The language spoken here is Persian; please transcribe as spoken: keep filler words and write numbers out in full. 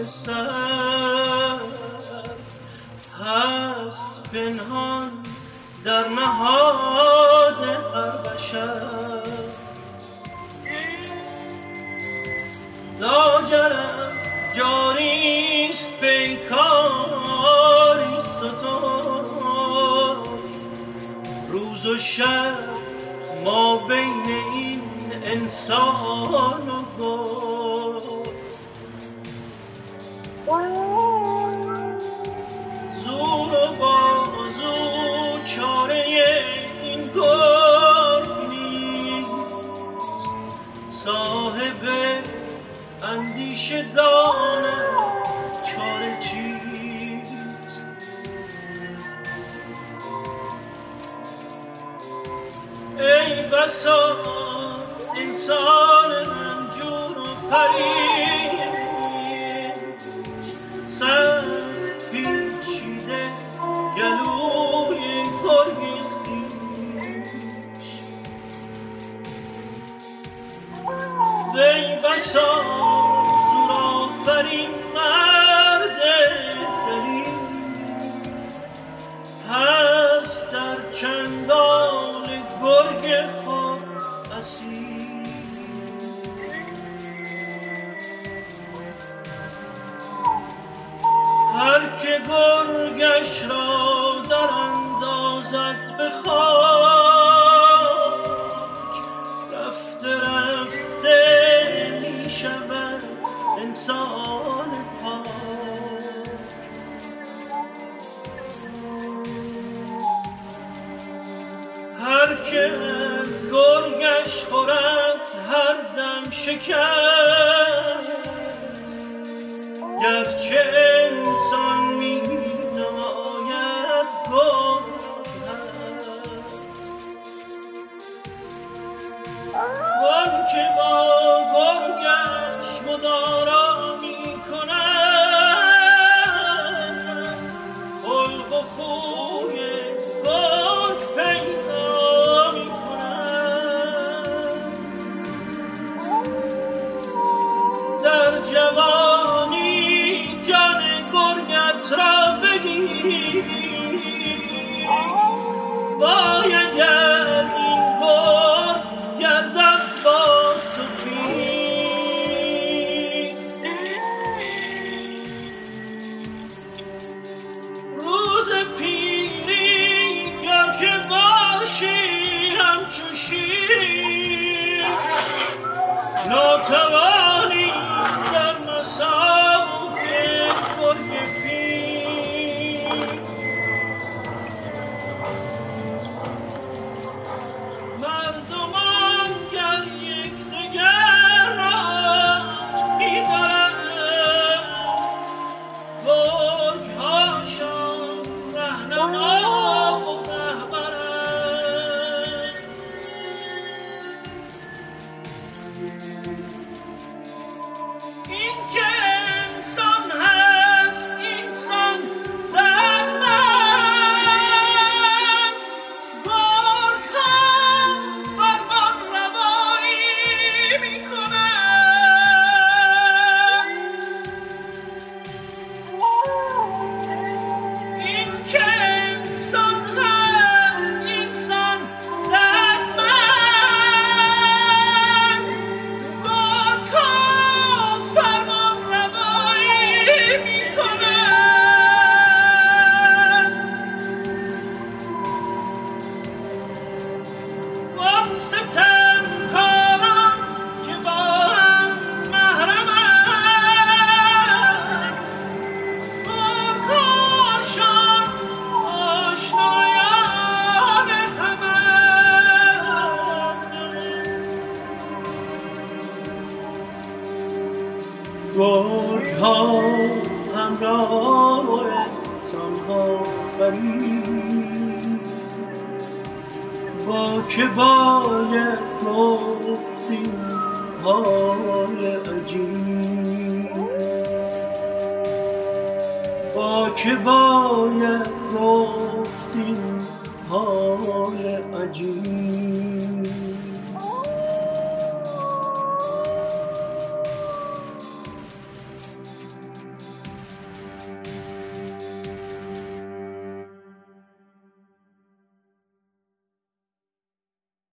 سر هست پنهان در نهاد هر بشر. لاجرم جاریست پیکاری ستان، روز و شب ما بین این انسان و گل. زور و بازو چاره این گرگ نیست، صاحب اندیشه داند چاره چیست. ای بسا انسان رنجور و پریش، سخت پیچیده گلوی گرگ خویش. ای بسا زورآفرین مرد دلیر، هست در چنگال گرگ خود اسیر. هر که گرگش را در اندازد به خاک، رفته رفته می شود انسان پاک. هر که از گرگش خورد هر دم شکست، گرچه انسان می نماید گرگ هست. وان که با گرگش مدارا می کند، خلق و خوی گرگ پیدا می کند. در جوانی جان گرگت را بگیری، وای اگر این گرگ گردد با تو پیر. روز پیری گر که باشی همچو شیر، ناتوانی در مصاف گرگ پیر. مردمان گر یکدیگر را می‌دارند، گرگ‌هاشان رهنما و رهبرند. این که انسان هست انسان در من، گرگ‌ها فرمان روایی می‌کنند. این که انسان هست انسان در من، گرگ‌ها فرمان روایی می‌کنند. وان ستمکاران که با هم محرمند، گرگ‌هاشان آشنایان همند. گرگ‌ها همراه انسان‌ها غریب، با که باید گفت این حال عجیب. با که باید گفت این حال عجیب.